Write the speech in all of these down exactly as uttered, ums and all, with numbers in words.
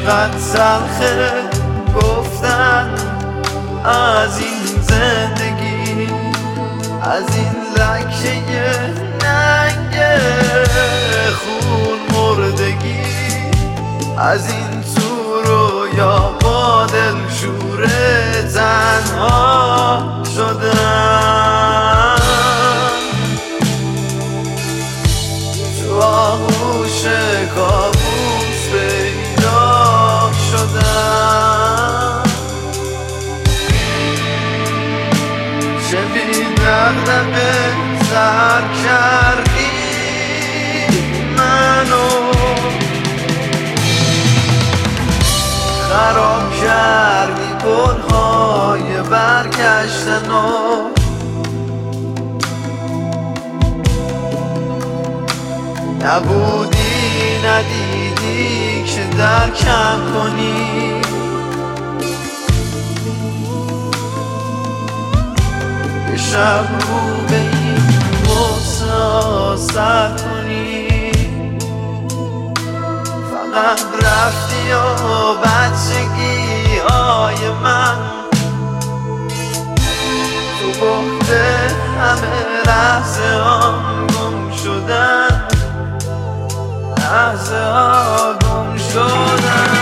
چقدر تلخه گفتن از این زندگی، از این لکه ننگ خون مردگی، از این تو رویا با دل شور تنها شدم، تو آغوش کابوس پیدا شدم. چه بی دغدغه سر کردی منو، خراب کردی پلهای برگشتنو، نبودی ندیدی که درکم کنی، یه شب رو به این سر کنی. فقط رفتی و بچگی های من تو بخته همه لحظه هم گم شدن، لحظه ها گم شدن.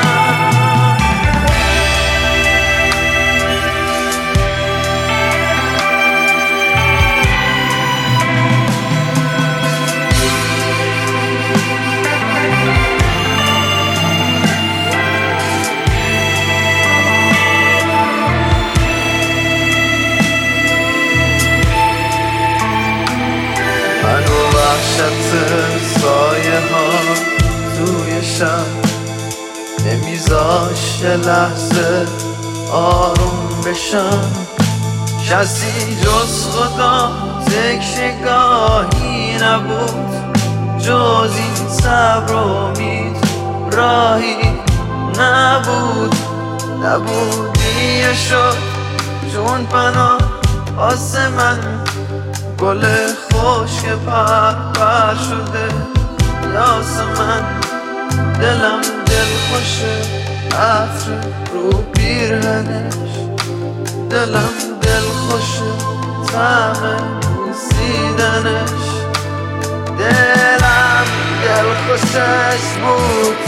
سایه ها توی شب نمیذاش یه لحظه آروم بشم، کسی جز خدا تکیه‌گاهی نبود جز این صبر و امید، راهی نبود نبودی شد چون پناه واسه من، گل خشک پر پر شده یاسمن، دلم دل خوشه عطر رو پیرهنش، دلم دل خوشه طعم بوسیدنش، دلم دل خوشش بود